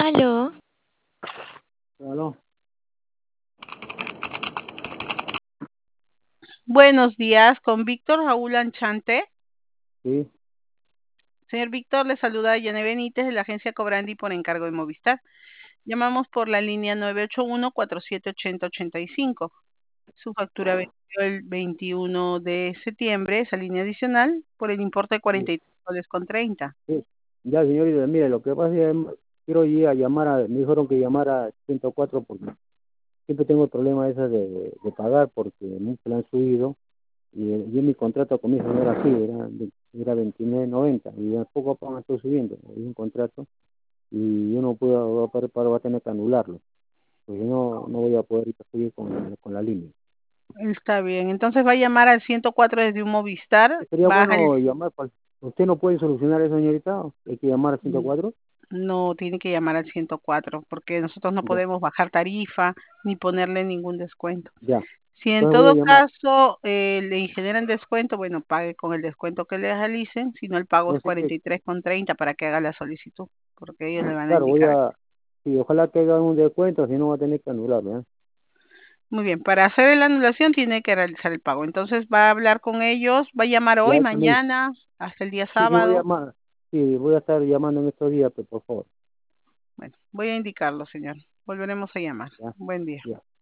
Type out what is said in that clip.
Aló, Aló, Buenos días, con Víctor Raúl Anchante. sí, Señor Víctor, le saluda Yane Benítez de la agencia Cobrandi por encargo de Movistar. Llamamos por la línea 981-4780-85. Su factura venció el 21 de septiembre, esa línea adicional, por el importe de sí, 43,30 soles. sí. Ya, señorita, mire, lo que pasa es que quiero ir a llamar me dijeron que llamara a 104 porque siempre tengo el problema ese de pagar porque mucho lo han subido y en mi contrato con mi hijo no era así, era 29.90 y a poco a poco estoy subiendo, es un contrato y yo no puedo, voy a tener que anularlo, porque no voy a poder seguir con la línea. Está bien, entonces va a llamar al 104 desde un Movistar, Sería baja el... bueno llamar, ¿usted no puede solucionar eso, señorita? Hay que llamar a 104. No, tiene que llamar al 104 porque nosotros no Ya, podemos bajar tarifa ni ponerle ningún descuento. ya. Si en Entonces voy a todo llamar. caso le generan descuento, bueno, pague con el descuento que le realicen, si no el pago es No sé qué. 43,30 para que haga la solicitud, porque ellos le van a Claro, indicar. sí, ojalá que hagan un descuento, si no va a tener que anularlo, ¿eh? Muy bien, para hacer la anulación tiene que realizar el pago. Entonces va a hablar con ellos, va a llamar Ya hoy, eso me dice. mañana, hasta el día Sí, voy a sábado. llamar. Sí, voy a estar llamando en estos días, pues, por favor. Bueno, voy a indicarlo, señor. Volveremos a llamar. Ya, Buen día. ya.